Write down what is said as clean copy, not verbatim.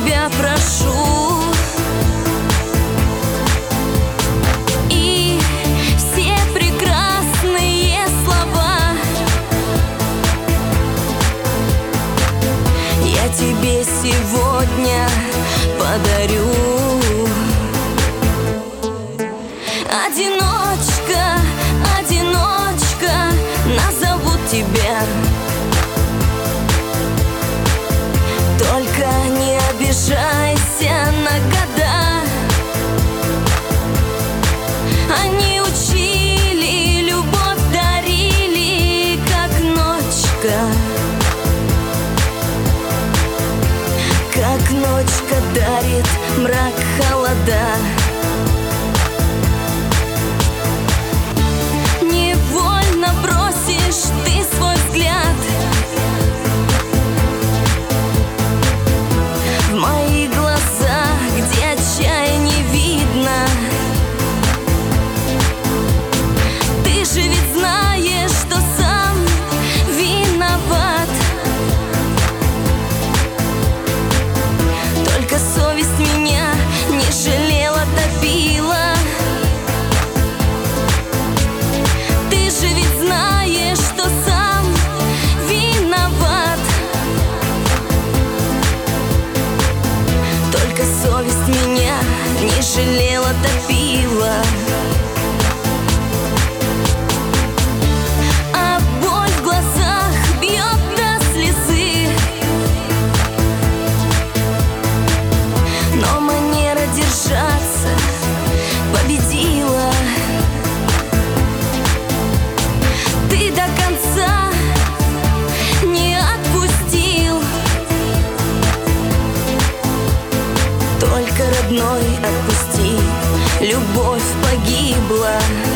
тебя прошу. И все прекрасные слова я тебе сегодня подарю. Одиночка, одиночка, назовут тебя. Только не обижайся на года. Они учили, любовь дарили, как ночка. Как ночка дарит мрак, холода. Невольно бросишь ты свой взгляд в мои глаза, где отчаяния видно. Ты же ведь знаешь, что сам виноват. Только совесть меня не жалела, топила. Ты же ведь знаешь, что сам виноват. Только совесть меня не жалела, топила. А боль в глазах бьет до слезы, но манера держаться победила. Ты до конца не отпустил, только родной отпусти. Любовь погибла.